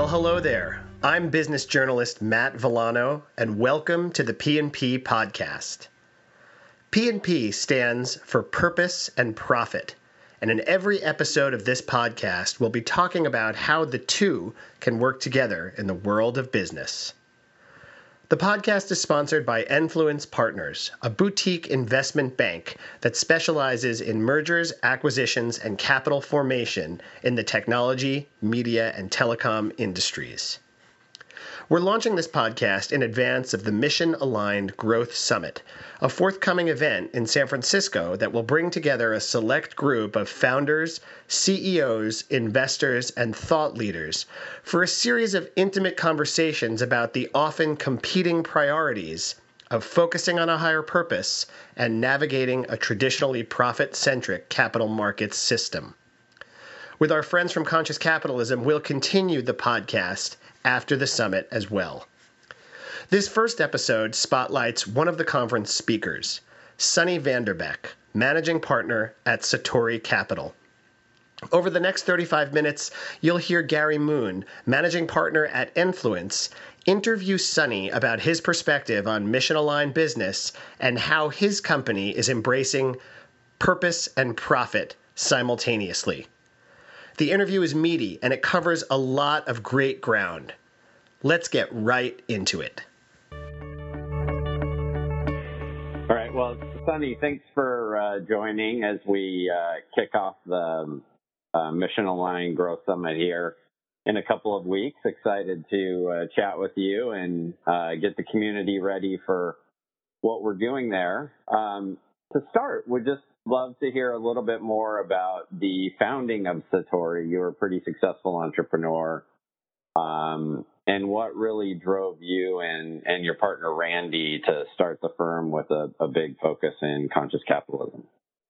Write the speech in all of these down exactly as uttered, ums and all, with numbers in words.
Well, hello there. I'm business journalist Matt Villano, and welcome to the P and P podcast. P and P stands for Purpose and Profit, and in every episode of this podcast, we'll be talking about how the two can work together in the world of business. The podcast is sponsored by Enfluence Partners, a boutique investment bank that specializes in mergers, acquisitions, and capital formation in the technology, media, and telecom industries. We're launching this podcast in advance of the Mission Aligned Growth Summit, a forthcoming event in San Francisco that will bring together a select group of founders, C E Os, investors, and thought leaders for a series of intimate conversations about the often competing priorities of focusing on a higher purpose and navigating a traditionally profit-centric capital markets system. With our friends from Conscious Capitalism, we'll continue the podcast after the summit as well. This first episode spotlights one of the conference speakers, Sunny Vanderbeck, managing partner at Satori Capital. Over the next thirty-five minutes, you'll hear Gary Moon, managing partner at Enfluence, interview Sunny about his perspective on mission-aligned business and how his company is embracing purpose and profit simultaneously. The interview is meaty, and it covers a lot of great ground. Let's get right into it. All right. Well, Sunny, thanks for uh, joining as we uh, kick off the uh, Mission Aligned Growth Summit here in a couple of weeks. Excited to uh, chat with you and uh, get the community ready for what we're doing there. Um, to start, we'd just love to hear a little bit more about the founding of Satori. You were a pretty successful entrepreneur. Um, and what really drove you and, and your partner, Randy, to start the firm with a, a big focus in conscious capitalism?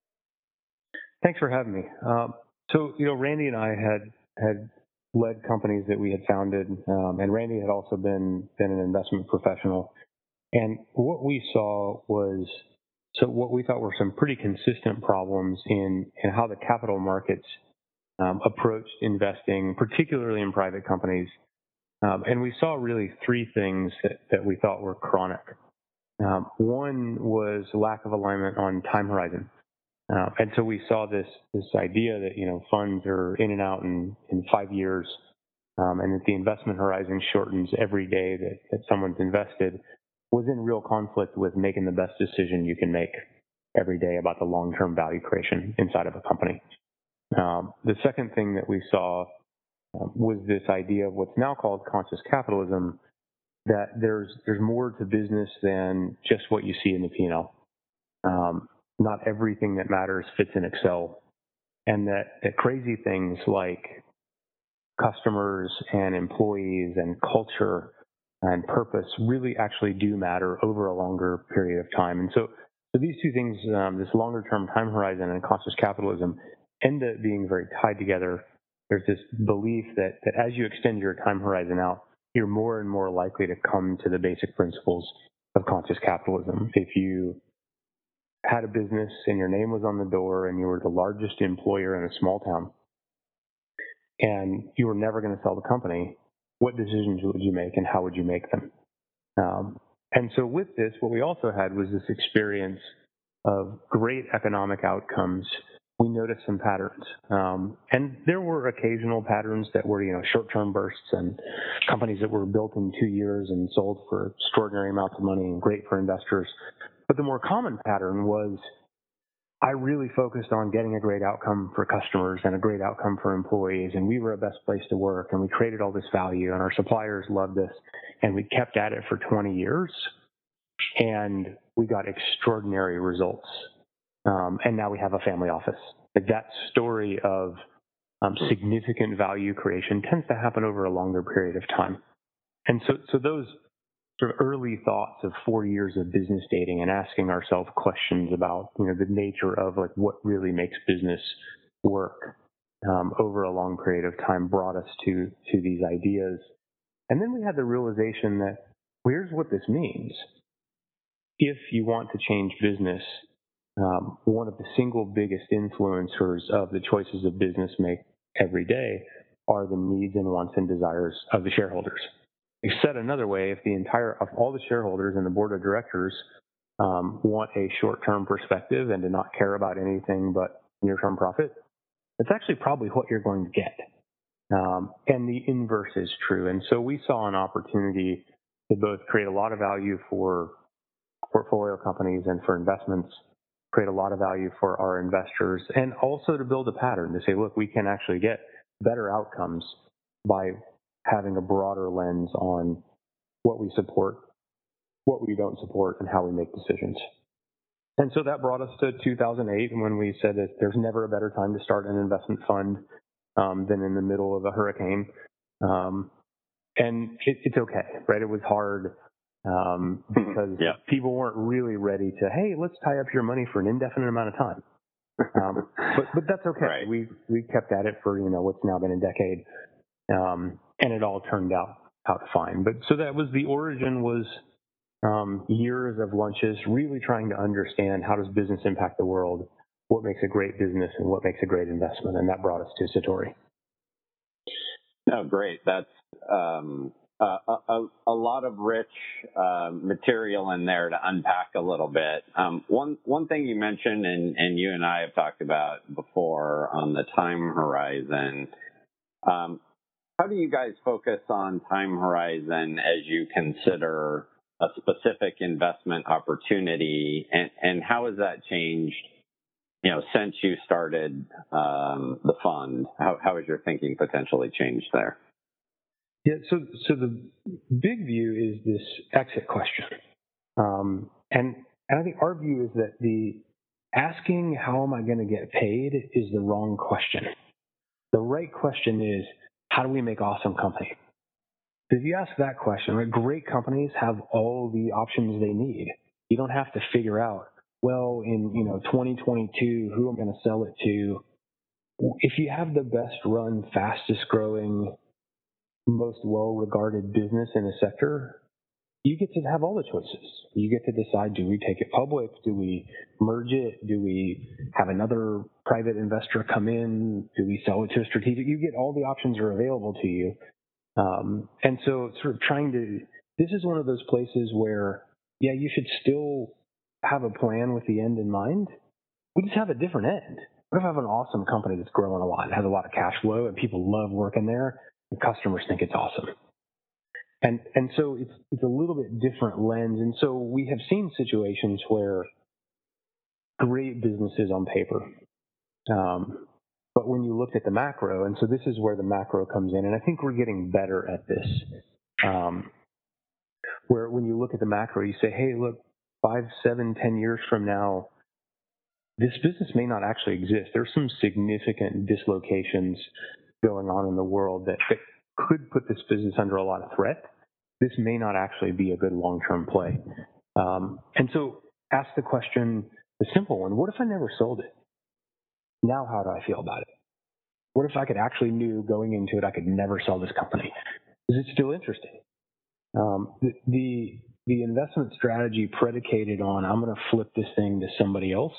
Thanks for having me. Um, so, you know, Randy and I had had led companies that we had founded, um, and Randy had also been, been an investment professional. And what we saw was So what we thought were some pretty consistent problems in, in how the capital markets um, approached investing, particularly in private companies. Um, and we saw really three things that, that we thought were chronic. Um, one was lack of alignment on time horizon. Uh, and so we saw this this idea that, you know, funds are in and out in, in five years, um, and that the investment horizon shortens every day that, that someone's invested, was in real conflict with making the best decision you can make every day about the long-term value creation inside of a company. Um, the second thing that we saw um, was this idea of what's now called conscious capitalism, that there's there's more to business than just what you see in the P and L. Um, not everything that matters fits in Excel, and that, that crazy things like customers and employees and culture and purpose really actually do matter over a longer period of time. And so, so these two things, um, this longer term time horizon and conscious capitalism, end up being very tied together. There's this belief that, that as you extend your time horizon out, you're more and more likely to come to the basic principles of conscious capitalism. If you had a business and your name was on the door and you were the largest employer in a small town and you were never going to sell the company, what decisions would you make and how would you make them? Um, and so with this, what we also had was this experience of great economic outcomes. We noticed some patterns. Um, and there were occasional patterns that were, you know, short-term bursts and companies that were built in two years and sold for extraordinary amounts of money and great for investors. But the more common pattern was I really focused on getting a great outcome for customers and a great outcome for employees, and we were a best place to work, and we created all this value, and our suppliers loved us, and we kept at it for twenty years, and we got extraordinary results. Um, and now we have a family office. Like that story of um, significant value creation tends to happen over a longer period of time. And so, so those sort of early thoughts of four years of business dating and asking ourselves questions about, you know, the nature of like what really makes business work um, over a long period of time brought us to to these ideas. And then we had the realization that, well, here's what this means. If you want to change business, um, one of the single biggest influencers of the choices of business make every day are the needs and wants and desires of the shareholders. Said another way, if the entire, of all the shareholders and the board of directors um, want a short-term perspective and do not care about anything but near-term profit, it's actually probably what you're going to get. Um, and the inverse is true. And so we saw an opportunity to both create a lot of value for portfolio companies and for investments, create a lot of value for our investors, and also to build a pattern to say, look, we can actually get better outcomes by having a broader lens on what we support, what we don't support, and how we make decisions. And so that brought us to two thousand eight, when we said that there's never a better time to start an investment fund um, than in the middle of a hurricane. Um, and it, it's okay, right? It was hard um, because yeah. people weren't really ready to, hey, let's tie up your money for an indefinite amount of time. Um, but but that's okay. Right. We we kept at it for, you know, what's now been a decade, um, and it all turned out out fine. But so that was the origin was. Um, years of lunches, really trying to understand how does business impact the world, what makes a great business, and what makes a great investment, and that brought us to Satori. Oh, great. That's um, a, a, a lot of rich uh, material in there to unpack a little bit. Um, one one thing you mentioned, and, and you and I have talked about before on the time horizon, um, how do you guys focus on time horizon as you consider a specific investment opportunity, and, and how has that changed, you know, since you started um, the fund? How, how has your thinking potentially changed there? Yeah, so so the big view is this exit question, um, and and I think our view is that the asking how am I going to get paid is the wrong question. The right question is how do we make awesome company? If you ask that question, right, great companies have all the options they need. You don't have to figure out, well, in you know twenty twenty-two, who I'm going to sell it to. If you have the best run, fastest growing, most well-regarded business in a sector, you get to have all the choices. You get to decide, do we take it public? Do we merge it? Do we have another private investor come in? Do we sell it to a strategic? You get all the options are available to you. Um, and so sort of trying to, this is one of those places where, yeah, you should still have a plan with the end in mind. We just have a different end. What if I have an awesome company that's growing a lot, has a lot of cash flow, and people love working there, and customers think it's awesome? And and so it's it's a little bit different lens. And so we have seen situations where great businesses on paper, um, but when you look at the macro, and so this is where the macro comes in, and I think we're getting better at this, um, where when you look at the macro, you say, hey, look, five, seven, ten years from now, this business may not actually exist. There's some significant dislocations going on in the world that, that could put this business under a lot of threat. This may not actually be a good long-term play. Um, and so ask the question, the simple one, what if I never sold it? Now how do I feel about it? What if I could actually knew going into it I could never sell this company? Is it still interesting? Um, the, the the investment strategy predicated on I'm going to flip this thing to somebody else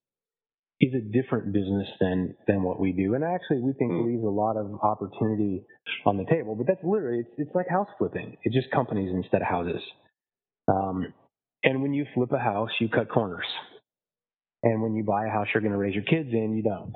is a different business than than what we do, and actually we think leaves a lot of opportunity on the table. But that's literally it's, it's like house flipping. It's just companies instead of houses. Um, and when you flip a house, you cut corners. And when you buy a house you're going to raise your kids in, you don't.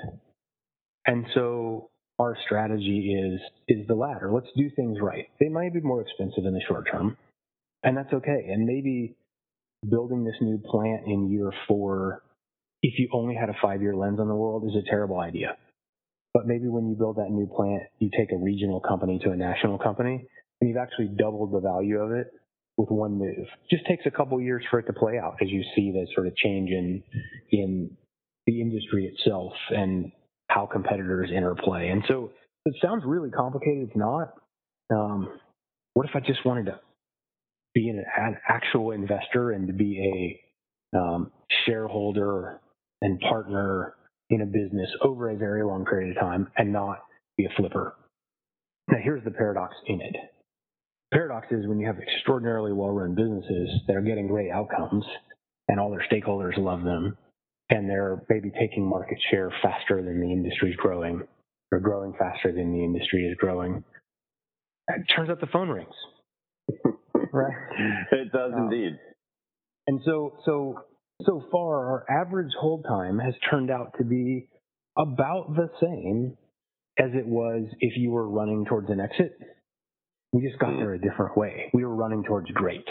And so our strategy is is the latter. Let's do things right. They might be more expensive in the short term, and that's okay. And maybe building this new plant in year four, if you only had a five-year lens on the world, is a terrible idea. But maybe when you build that new plant, you take a regional company to a national company, and you've actually doubled the value of it with one move. It just takes a couple years for it to play out as you see the sort of change in in the industry itself and how competitors interplay. And so it sounds really complicated. It's not. Um, what if I just wanted to be an, an actual investor and to be a um, shareholder and partner in a business over a very long period of time and not be a flipper? Now, here's the paradox in it. The paradox is when you have extraordinarily well-run businesses that are getting great outcomes and all their stakeholders love them, and they're maybe taking market share faster than the industry's growing, or growing faster than the industry is growing. It turns out the phone rings. Right? It does um, indeed. And so, so, so far, our average hold time has turned out to be about the same as it was if you were running towards an exit. We just got mm. there a different way. We were running towards great.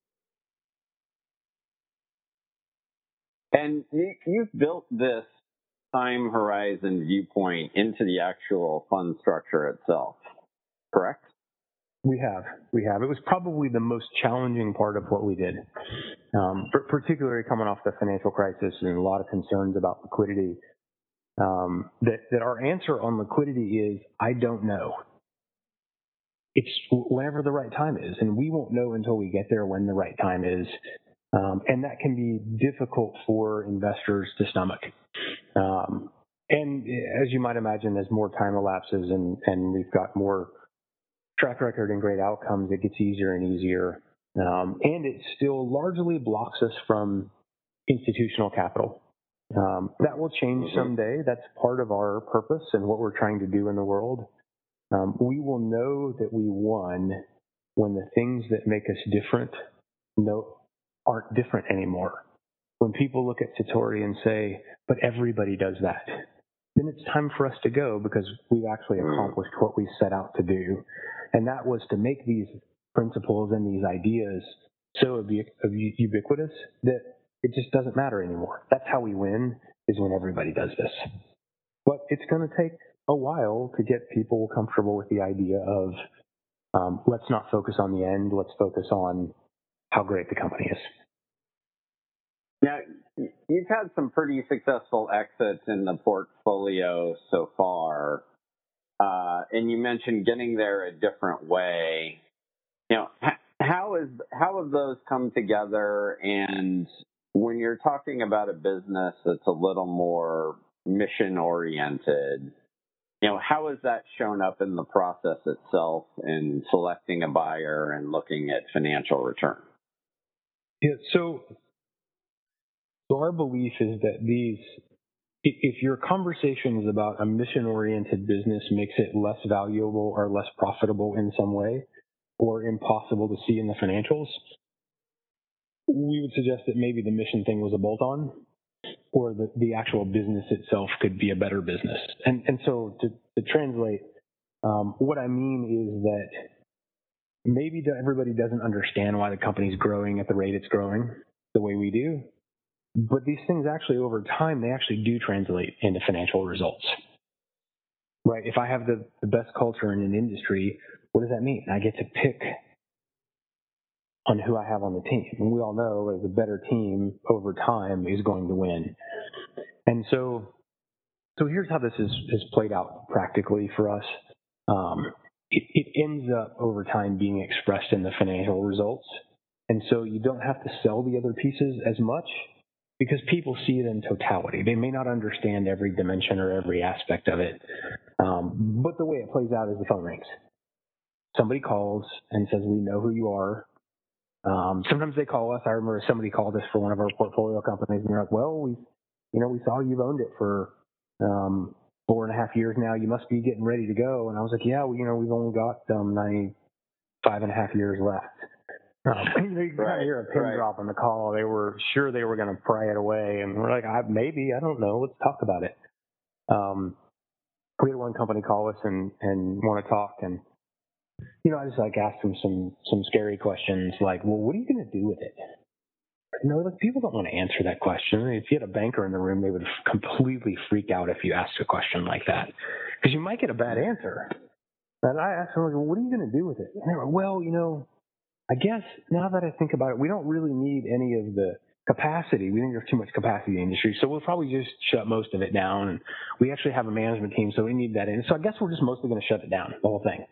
And you, you've built this time horizon viewpoint into the actual fund structure itself, correct? We have. We have. It was probably the most challenging part of what we did, um, particularly coming off the financial crisis and a lot of concerns about liquidity. Um, that, that our answer on liquidity is, I don't know. It's whenever the right time is, and we won't know until we get there when the right time is. Um, and that can be difficult for investors to stomach. Um, and as you might imagine, as more time elapses and, and we've got more track record and great outcomes, it gets easier and easier. Um, and it still largely blocks us from institutional capital. Um, that will change someday. That's part of our purpose and what we're trying to do in the world. Um, we will know that we won when the things that make us different no, aren't different anymore. When people look at Satori and say, but everybody does that, then it's time for us to go because we've actually accomplished what we set out to do. And that was to make these principles and these ideas so ubiquitous that it just doesn't matter anymore. That's how we win, is when everybody does this. But it's going to take a while to get people comfortable with the idea of um, let's not focus on the end, let's focus on how great the company is. Now, you've had some pretty successful exits in the portfolio so far, uh, and you mentioned getting there a different way. You know, how is how have those come together? And when you're talking about a business that's a little more mission oriented, you know, how has that shown up in the process itself in selecting a buyer and looking at financial return? Yeah, so, so our belief is that these, if your conversation is about a mission-oriented business makes it less valuable or less profitable in some way, or impossible to see in the financials, we would suggest that maybe the mission thing was a bolt-on, or the, the actual business itself could be a better business. And and so to, to translate, um, what I mean is that maybe everybody doesn't understand why the company's growing at the rate it's growing the way we do, but these things actually over time, they actually do translate into financial results. Right? If I have the, the best culture in an industry, what does that mean? I get to pick on who I have on the team. And we all know that the better team over time is going to win. And so, so here's how this is, is played out practically for us. Um, it, it ends up over time being expressed in the financial results. And so you don't have to sell the other pieces as much because people see it in totality. They may not understand every dimension or every aspect of it. Um, but the way it plays out is the phone rings. Somebody calls and says, we know who you are. Um, sometimes they call us. I remember somebody called us for one of our portfolio companies, and they're like, "Well, we, you know, we saw you've owned it for um, four and a half years now. You must be getting ready to go." And I was like, "Yeah, well, you know, we've only got um, ninety-five and a half years left." Um, you know, you can right, kind of hear a pin right. drop on the call. They were sure they were going to pry it away, and we're like, I, "Maybe, I don't know. Let's talk about it." Um, we had one company call us and and want to talk, and you know, I just like asked them some some scary questions like, well, what are you going to do with it? You know, like people don't want to answer that question. If you had a banker in the room, they would completely freak out if you asked a question like that because you might get a bad answer. And I asked them, like, well, what are you going to do with it? And they were, well, you know, I guess now that I think about it, we don't really need any of the capacity. We think there's too much capacity in the industry, so we'll probably just shut most of it down. And we actually have a management team, so we need that in. So I guess we're just mostly going to shut it down, the whole thing.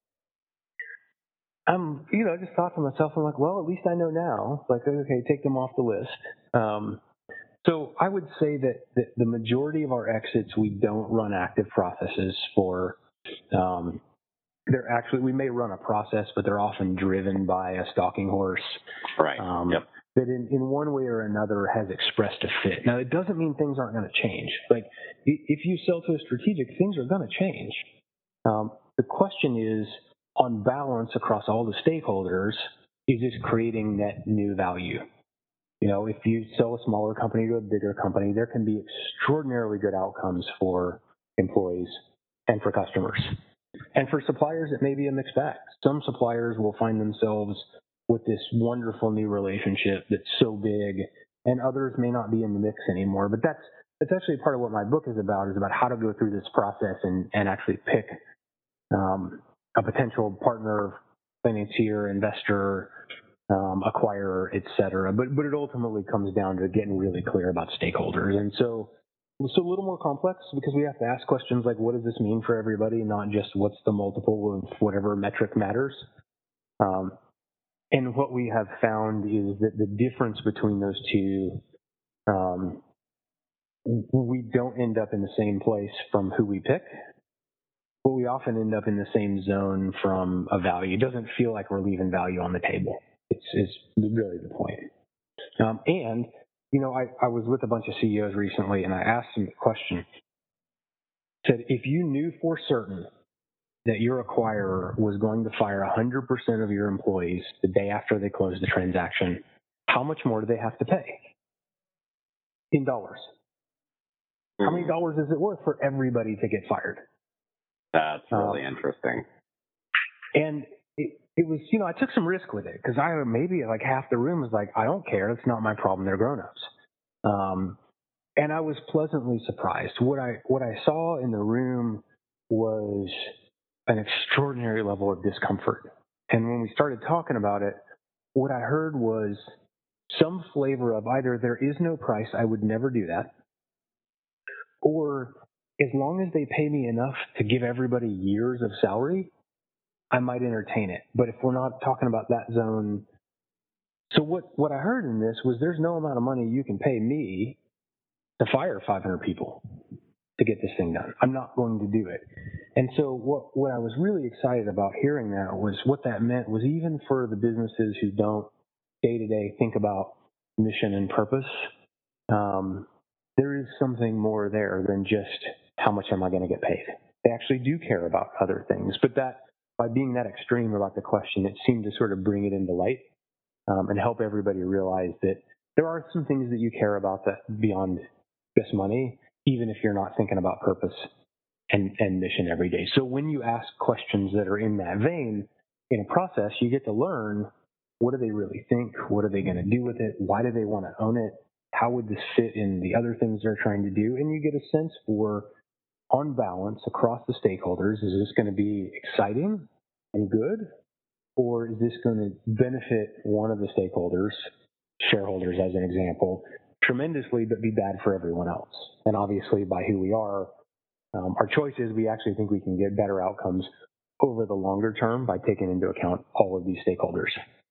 I'm, you know, I just thought to myself, I'm like, well, at least I know now. Like, okay, take them off the list. Um, so I would say that, that the majority of our exits, we don't run active processes for. Um, they're actually, we may run a process, but they're often driven by a stalking horse. Right. Um, yep. that in, in one way or another has expressed a fit. Now, it doesn't mean things aren't going to change. Like, if you sell to a strategic, things are going to change. Um, the question is, on balance across all the stakeholders, is this creating net new value? You know, if you sell a smaller company to a bigger company, there can be extraordinarily good outcomes for employees and for customers. And for suppliers, it may be a mixed bag. Some suppliers will find themselves with this wonderful new relationship that's so big, and others may not be in the mix anymore. But that's that's actually part of what my book is about, is about how to go through this process and, and actually pick um, a potential partner, financier, investor, um, acquirer, et cetera. But, but it ultimately comes down to getting really clear about stakeholders. And so it's a little more complex because we have to ask questions like, what does this mean for everybody, not just what's the multiple of whatever metric matters. Um, and what we have found is that the difference between those two, um, we don't end up in the same place from who we pick, but we often end up in the same zone from a value. It doesn't feel like we're leaving value on the table. It's, it's really the point. Um, and, you know, I, I was with a bunch of C E Os recently, and I asked them the question, said, if you knew for certain that your acquirer was going to fire one hundred percent of your employees the day after they close the transaction, how much more do they have to pay in dollars? How many dollars is it worth for everybody to get fired? That's really um, interesting. And it, it was, you know, I took some risk with it because I maybe like half the room was like, I don't care. It's not my problem. They're grown-ups. Um, and I was pleasantly surprised. What I what I saw in the room was an extraordinary level of discomfort. And when we started talking about it, what I heard was some flavor of either there is no price, I would never do that, or as long as they pay me enough to give everybody years of salary, I might entertain it. But if we're not talking about that zone, so what, what I heard in this was there's no amount of money you can pay me to fire five hundred people to get this thing done. I'm not going to do it. And so what, what I was really excited about hearing that was what that meant was even for the businesses who don't day to day think about mission and purpose, um, there is something more there than just how much am I going to get paid. They actually do care about other things, but that by being that extreme about the question, it seemed to sort of bring it into light um, and help everybody realize that there are some things that you care about that beyond just money, even if you're not thinking about purpose and, and mission every day. So when you ask questions that are in that vein, in a process, you get to learn, what do they really think? What are they going to do with it? Why do they want to own it? How would this fit in the other things they're trying to do? And you get a sense for, on balance across the stakeholders, is this going to be exciting and good? Or is this going to benefit one of the stakeholders, shareholders as an example, tremendously, but be bad for everyone else? And obviously, by who we are, um, our choice is we actually think we can get better outcomes over the longer term by taking into account all of these stakeholders.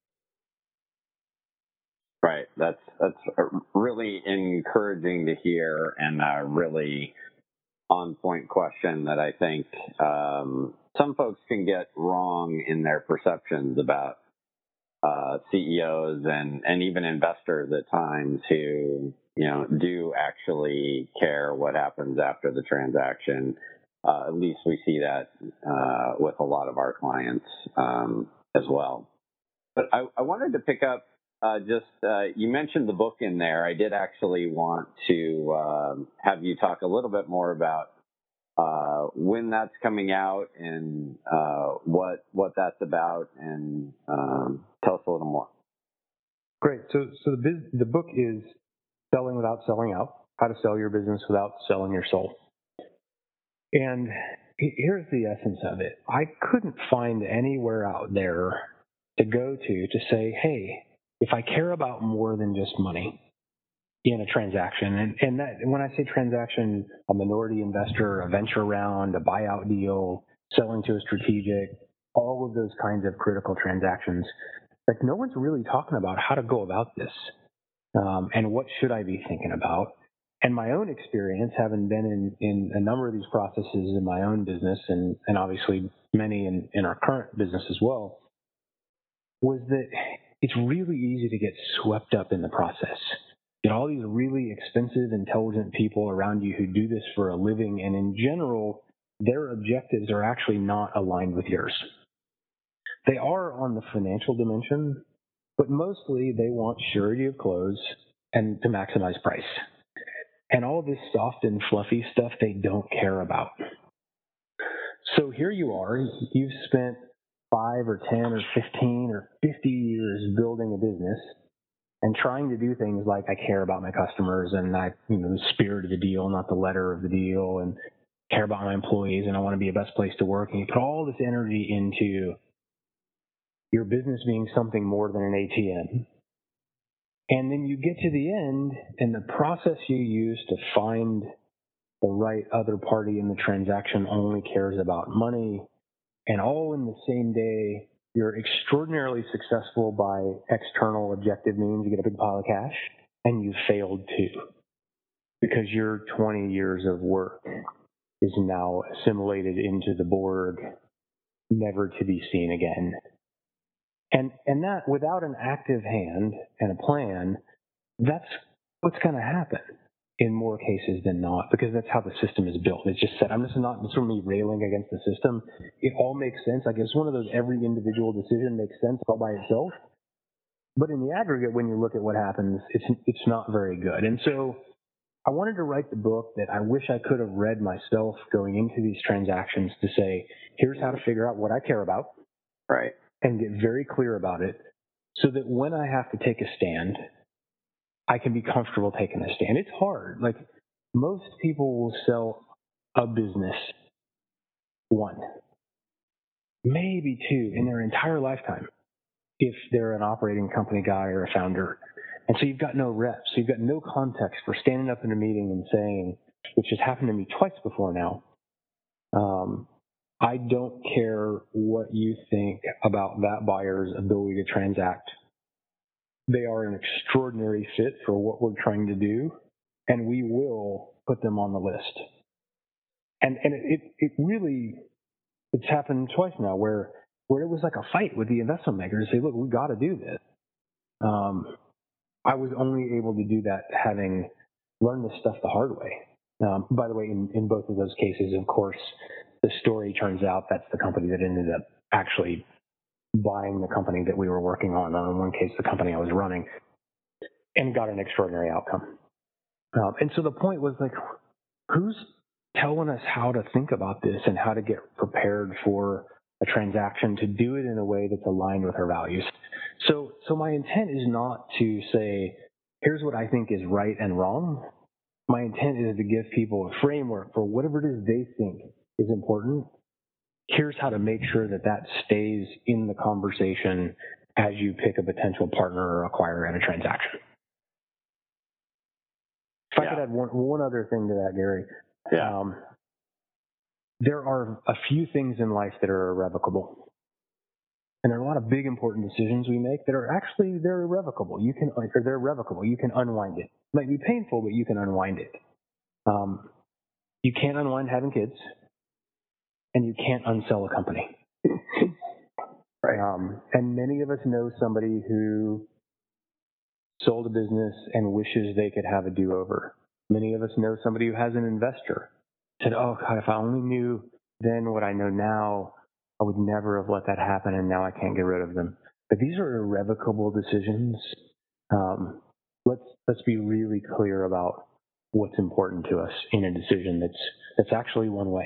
Right. That's that's really encouraging to hear, and a really on-point question that I think um, some folks can get wrong in their perceptions about uh, C E Os and, and even investors at times who, you know, do actually care what happens after the transaction. Uh, at least we see that uh, with a lot of our clients um, as well. But I, I wanted to pick up uh, just, uh, you mentioned the book in there. I did actually want to um, have you talk a little bit more about uh, when that's coming out and uh, what what that's about, and um, tell us a little more. Great. So, so the biz, the book is Selling Without Selling Out: How to Sell Your Business Without Selling Your Soul. And here's the essence of it. I couldn't find anywhere out there to go to to say, hey, if I care about more than just money in a transaction, and, and that, when I say transaction, a minority investor, a venture round, a buyout deal, selling to a strategic, all of those kinds of critical transactions, like no one's really talking about how to go about this um, and what should I be thinking about. And my own experience, having been in, in a number of these processes in my own business, and, and obviously many in, in our current business as well, was that it's really easy to get swept up in the process. You get all these really expensive, intelligent people around you who do this for a living, and in general, their objectives are actually not aligned with yours. They are on the financial dimension, but mostly they want surety of close and to maximize price. And all this soft and fluffy stuff they don't care about. So here you are, you've spent five or ten or fifteen or fifty years building a business and trying to do things like I care about my customers and I, you know, the spirit of the deal, not the letter of the deal, and care about my employees and I want to be a best place to work. And you put all this energy into your business being something more than an A T M. And then you get to the end and the process you use to find the right other party in the transaction only cares about money, and all in the same day, you're extraordinarily successful by external objective means. You get a big pile of cash, and you failed too, because your twenty years of work is now assimilated into the Borg, never to be seen again. And and that, without an active hand and a plan, that's what's going to happen in more cases than not, because that's how the system is built. It's just said, I'm just not sort of me railing against the system. It all makes sense. Like it's one of those every individual decision makes sense all by itself. But in the aggregate, when you look at what happens, it's it's not very good. And so I wanted to write the book that I wish I could have read myself going into these transactions to say, here's how to figure out what I care about. Right. And get very clear about it so that when I have to take a stand, I can be comfortable taking a stand. It's hard. Like most people will sell a business one, maybe two in their entire lifetime if they're an operating company guy or a founder. And so you've got no reps. So you've got no context for standing up in a meeting and saying, which has happened to me twice before now, um, I don't care what you think about that buyer's ability to transact. They are an extraordinary fit for what we're trying to do, and we will put them on the list. And and it it really, it's happened twice now where where it was like a fight with the investment makers to say, look, we got to do this. Um, I was only able to do that having learned this stuff the hard way. Um, by the way, in, in both of those cases, of course, the story turns out that's the company that ended up actually buying the company that we were working on, or in one case, the company I was running, and got an extraordinary outcome. Um, and so the point was like, who's telling us how to think about this and how to get prepared for a transaction to do it in a way that's aligned with our values? So, so my intent is not to say, here's what I think is right and wrong. My intent is to give people a framework for whatever it is they think is important. Here's how to make sure that that stays in the conversation as you pick a potential partner or acquirer in a transaction. If yeah. I could add one, one other thing to that, Gary. Yeah. Um, there are a few things in life that are irrevocable. And there are a lot of big, important decisions we make that are actually, they're irrevocable. You can, or they're irrevocable. You can unwind it. It might be painful, but you can unwind it. Um, you can't unwind having kids. And you can't unsell a company. Right. Um, and many of us know somebody who sold a business and wishes they could have a do-over. Many of us know somebody who has an investor. Said, oh, God, if I only knew then what I know now, I would never have let that happen, and now I can't get rid of them. But these are irrevocable decisions. Um, let's let's be really clear about what's important to us in a decision that's that's actually one way.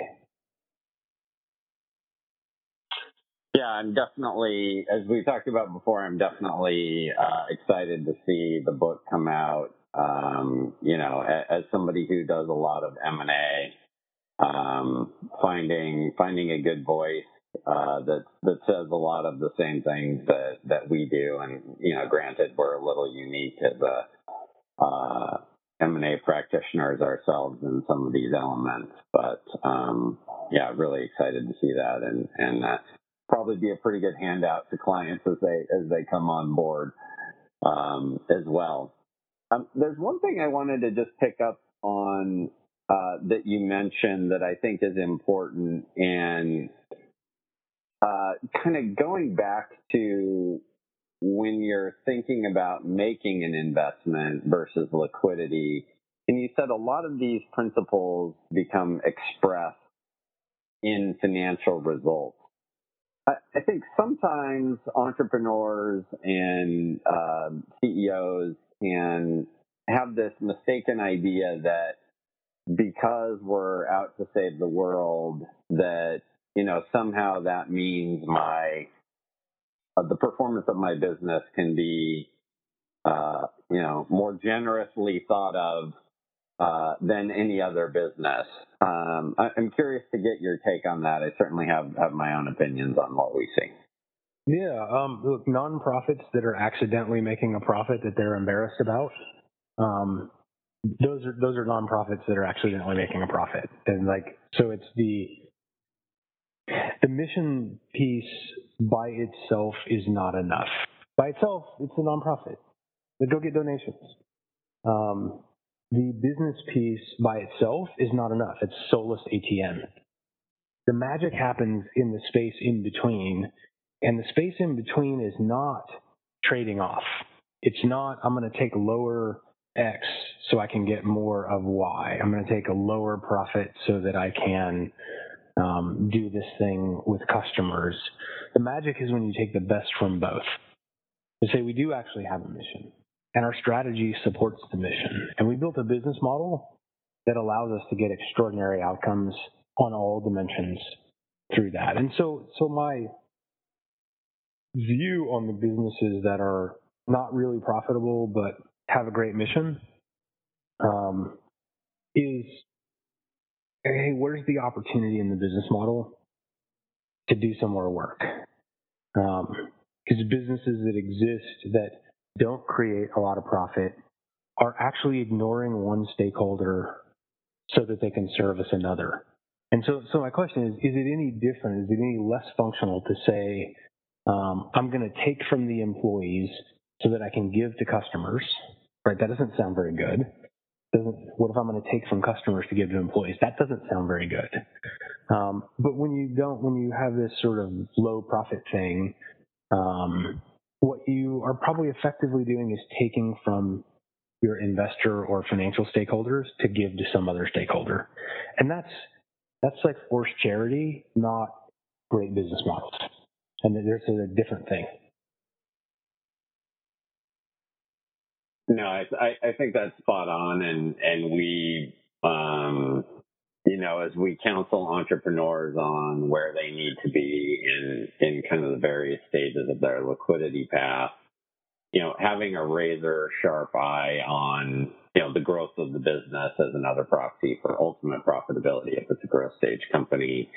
Yeah, I'm definitely, as we talked about before, I'm definitely uh, excited to see the book come out. Um, you know, as, as somebody who does a lot of M and A, um, finding finding a good voice uh, that that says a lot of the same things that, that we do, and you know, granted, we're a little unique as a uh, M and A practitioners ourselves in some of these elements, but um, yeah, really excited to see that, and and. Uh, probably be a pretty good handout to clients as they as they come on board um, as well. Um, there's one thing I wanted to just pick up on uh, that you mentioned that I think is important, and uh, kind of going back to when you're thinking about making an investment versus liquidity, and you said a lot of these principles become expressed in financial results. I, I think sometimes entrepreneurs and uh, C E Os can have this mistaken idea that because we're out to save the world, that, you know, somehow that means my uh, the performance of my business can be, uh, you know, more generously thought of uh, than any other business. Um, I, I'm curious to get your take on that. I certainly have, have my own opinions on what we see. Yeah, um, look, nonprofits that are accidentally making a profit that they're embarrassed about, um, those are those are nonprofits that are accidentally making a profit. And like, so it's the the mission piece by itself is not enough. By itself, it's a nonprofit. But go get donations. Um, the business piece by itself is not enough. It's soulless A T M. The magic happens in the space in between, and the space in between is not trading off. It's not, I'm going to take lower X so I can get more of Y. I'm going to take a lower profit so that I can um, do this thing with customers. The magic is when you take the best from both. To say we do actually have a mission, and our strategy supports the mission. And we built a business model that allows us to get extraordinary outcomes on all dimensions through that. And so, so my view on the businesses that are not really profitable but have a great mission um, is, hey, where's the opportunity in the business model to do some more work? Um, because businesses that exist that don't create a lot of profit are actually ignoring one stakeholder so that they can service another. And so, so my question is, is it any different? Is it any less functional to say, um, I'm going to take from the employees so that I can give to customers, right? That doesn't sound very good. Doesn't, what if I'm going to take from customers to give to employees? That doesn't sound very good. Um, but when you don't, when you have this sort of low profit thing, um, what you are probably effectively doing is taking from your investor or financial stakeholders to give to some other stakeholder. And that's, that's like forced charity, not great business models. And there's a different thing. No, I, I think that's spot on. And, and we, um, you know, as we counsel entrepreneurs on where they need to be in, in kind of the various stages of their liquidity path, you know, having a razor sharp eye on, you know, the growth of the business as another proxy for ultimate profitability if it's a growth stage company.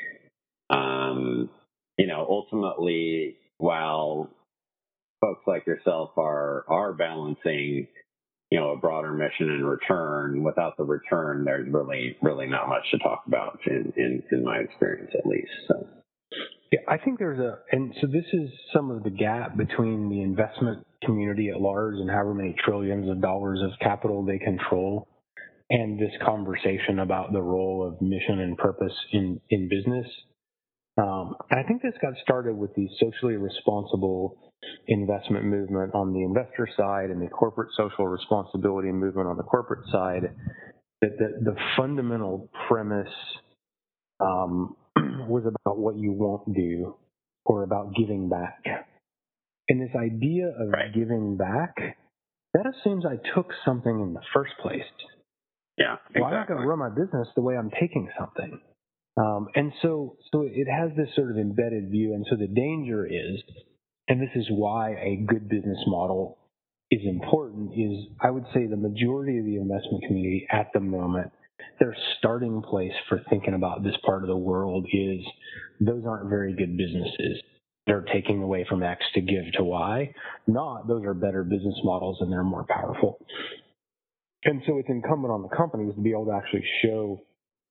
Um, you know, ultimately, while folks like yourself are, are balancing, you know, a broader mission and return, without the return, there's really, really not much to talk about in, in, in my experience, at least. So. Yeah, I think there's a, and so this is some of the gap between the investment community at large and however many trillions of dollars of capital they control, and this conversation about the role of mission and purpose in, in business. Um, and I think this got started with the socially responsible investment movement on the investor side and the corporate social responsibility movement on the corporate side, that the, the fundamental premise um, was about what you won't do or about giving back. And this idea of right. giving back, that assumes I took something in the first place. Yeah, exactly. Well, I'm not going to run my business the way I'm taking something. Um, and so, so it has this sort of embedded view. And so the danger is, and this is why a good business model is important, is I would say the majority of the investment community at the moment, their starting place for thinking about this part of the world is those aren't very good businesses. They're taking away from X to give to Y. Not those are better business models and they're more powerful. And so it's incumbent on the companies to be able to actually show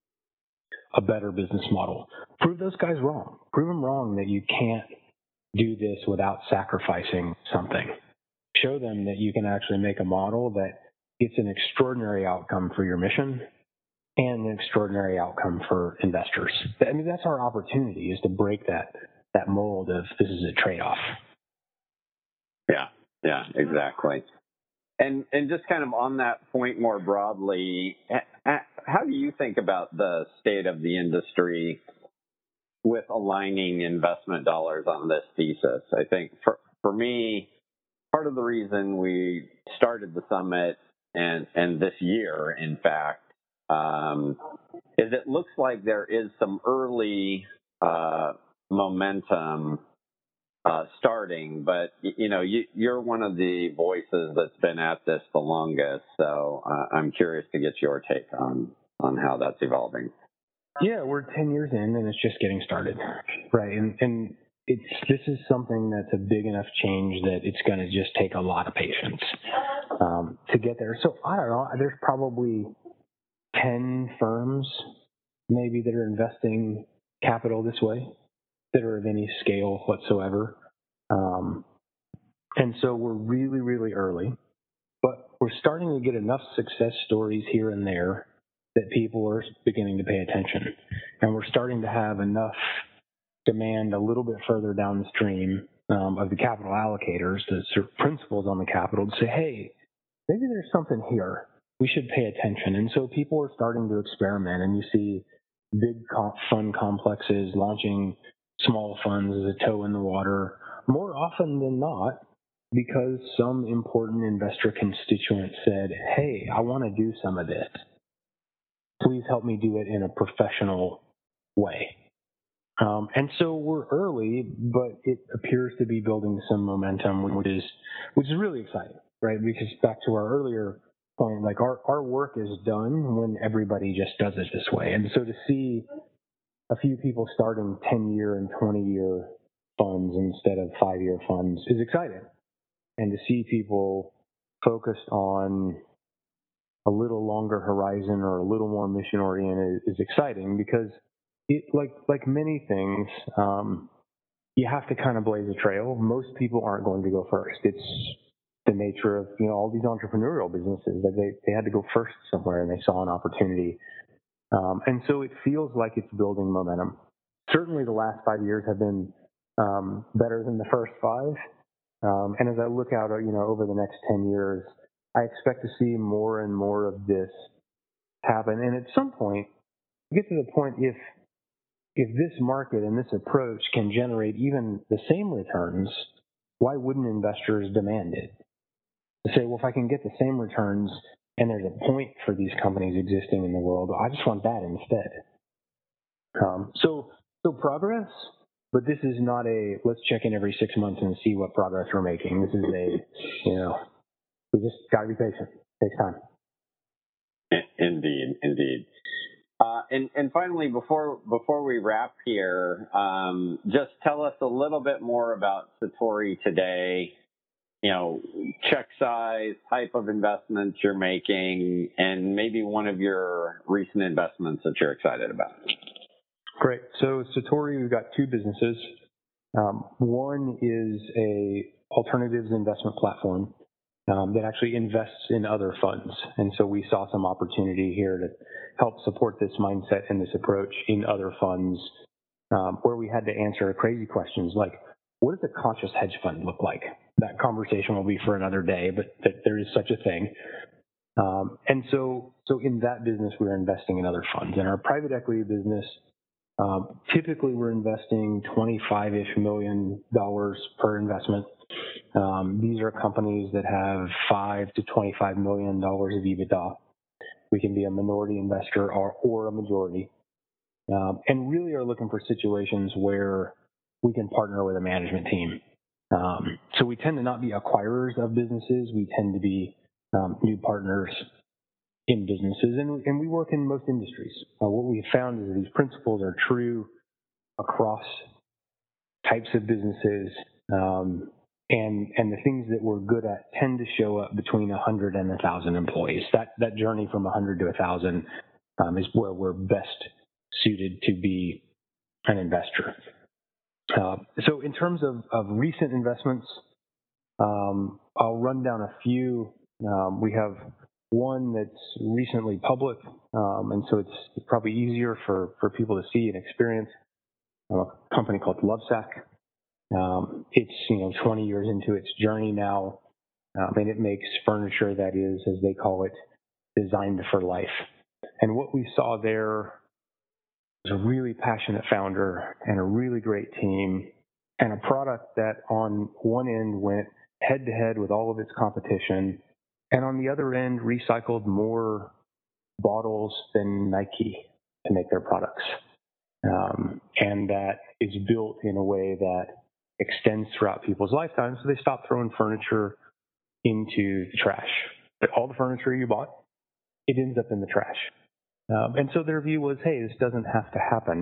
a better business model. Prove those guys wrong. Prove them wrong that you can't do this without sacrificing something. Show them that you can actually make a model that gets an extraordinary outcome for your mission and an extraordinary outcome for investors. I mean, that's our opportunity, is to break that that mold of this is a trade-off. Yeah, Yeah, exactly. And and just kind of on that point more broadly, how do you think about the state of the industry with aligning investment dollars on this thesis? I think for for me, part of the reason we started the summit and and this year, in fact, um, is it looks like there is some early uh, momentum uh, starting, but you know, you, you're one of the voices that's been at this the longest. So uh, I'm curious to get your take on on how that's evolving. Yeah, we're ten years in, and it's just getting started, right? And and it's this is something that's a big enough change that it's going to just take a lot of patience um, to get there. So I don't know. There's probably ten firms maybe that are investing capital this way that are of any scale whatsoever. Um, and so we're really, really early, but we're starting to get enough success stories here and there that people are beginning to pay attention. And we're starting to have enough demand a little bit further down the stream um, of the capital allocators, the sort of principals on the capital, to say, hey, maybe there's something here. We should pay attention. And so people are starting to experiment, and you see big fund complexes launching small funds as a toe in the water more often than not, because some important investor constituent said, hey, I want to do some of this. Please help me do it in a professional way. Um, and so we're early, but it appears to be building some momentum, which is which is really exciting, right? Because back to our earlier point, like our, our work is done when everybody just does it this way. And so to see a few people starting ten-year and twenty-year funds instead of five-year funds is exciting. And to see people focused on a little longer horizon or a little more mission-oriented is exciting, because it, like like many things, um, you have to kind of blaze a trail. Most people aren't going to go first. It's the nature of, you know, all these entrepreneurial businesses. Like they, they had to go first somewhere, and they saw an opportunity. Um, and so it feels like it's building momentum. Certainly the last five years have been um, better than the first five. Um, and as I look out, you know, over the next ten years, I expect to see more and more of this happen. And at some point, you get to the point if if this market and this approach can generate even the same returns, why wouldn't investors demand it? To say, well, if I can get the same returns and there's a point for these companies existing in the world, I just want that instead. Um, so, so progress, but this is not a let's check in every six months and see what progress we're making. This is a, you know, we just got to be patient. It takes time. Indeed, indeed. Uh, and, and finally, before before we wrap here, um, just tell us a little bit more about Satori today. You know, check size, type of investments you're making, and maybe one of your recent investments that you're excited about. Great. So Satori, we've got two businesses. Um, one is a alternatives investment platform um, that actually invests in other funds. And so we saw some opportunity here to help support this mindset and this approach in other funds, um, where we had to answer crazy questions like, what does a conscious hedge fund look like? That conversation will be for another day, but that there is such a thing. Um, and so, so in that business, we're investing in other funds. In our private equity business, um, typically we're investing twenty-five-ish million dollars per investment. Um, these are companies that have five to twenty-five million dollars of EBITDA. We can be a minority investor or, or a majority, um, and really are looking for situations where we can partner with a management team. Um, so we tend to not be acquirers of businesses. We tend to be um, new partners in businesses, and, and we work in most industries. Uh, what we've found is that these principles are true across types of businesses, um, and and the things that we're good at tend to show up between one hundred and one thousand employees. That that journey from one hundred to one thousand um, is where we're best suited to be an investor. Uh, so in terms of, of recent investments, um, I'll run down a few. Um, we have one that's recently public, um, and so it's probably easier for, for people to see and experience. Uh, a company called Lovesac. Um, it's you know twenty years into its journey now. um, and it makes furniture that is, as they call it, designed for life. And what we saw there was a really passionate founder and a really great team and a product that on one end went head to head with all of its competition, and on the other end recycled more bottles than Nike to make their products. Um, and that is built in a way that extends throughout people's lifetimes, so they stop throwing furniture into the trash. But all the furniture you bought, it ends up in the trash. Um, and so their view was, hey, this doesn't have to happen.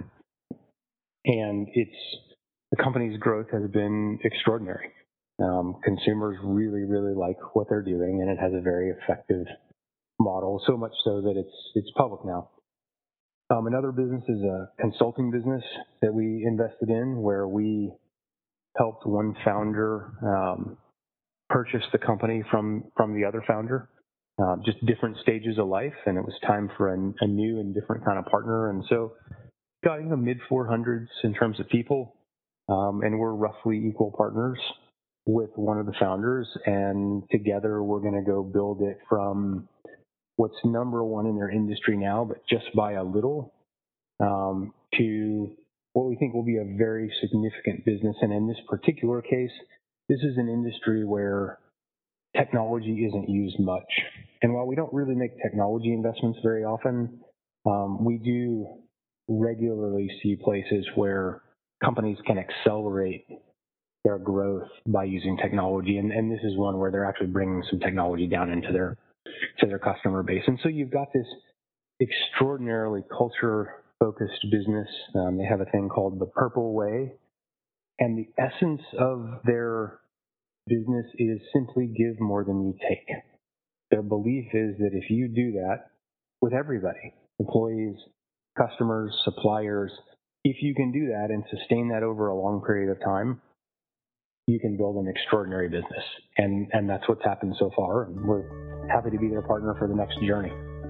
And it's the company's growth has been extraordinary. Um, consumers really, really like what they're doing, and it has a very effective model, so much so that it's it's public now. Um, another business is a consulting business that we invested in, where we helped one founder um, purchase the company from, from the other founder, uh, just different stages of life, and it was time for a, a new and different kind of partner. And so got in the mid four hundreds in terms of people, um, and we're roughly equal partners with one of the founders, and together we're going to go build it from what's number one in their industry now, but just by a little, um, to what we think will be a very significant business. And in this particular case, this is an industry where technology isn't used much. And while we don't really make technology investments very often, um, we do regularly see places where companies can accelerate their growth by using technology. And, and this is one where they're actually bringing some technology down into their to their customer base. And so you've got this extraordinarily culture-focused business. Um, they have a thing called the Purple Way. And the essence of their business is simply give more than you take. Their belief is that if you do that with everybody, employees, customers, suppliers, if you can do that and sustain that over a long period of time, you can build an extraordinary business. And, and that's what's happened so far. And we're happy to be their partner for the next journey.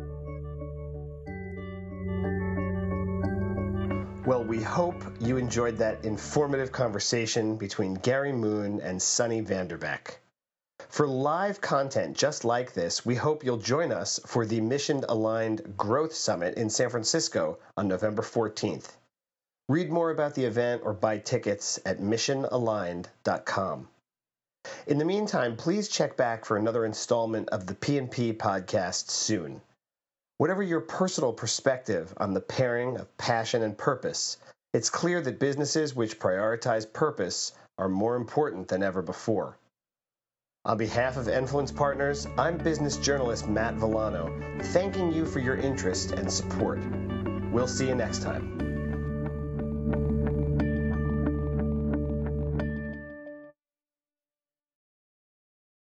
Well, we hope you enjoyed that informative conversation between Gary Moon and Sunny Vanderbeck. For live content just like this, we hope you'll join us for the Mission Aligned Growth Summit in San Francisco on November fourteenth. Read more about the event or buy tickets at mission aligned dot com. In the meantime, please check back for another installment of the P and P podcast soon. Whatever your personal perspective on the pairing of passion and purpose, it's clear that businesses which prioritize purpose are more important than ever before. On behalf of Enfluence Partners, I'm business journalist Matt Villano, thanking you for your interest and support. We'll see you next time.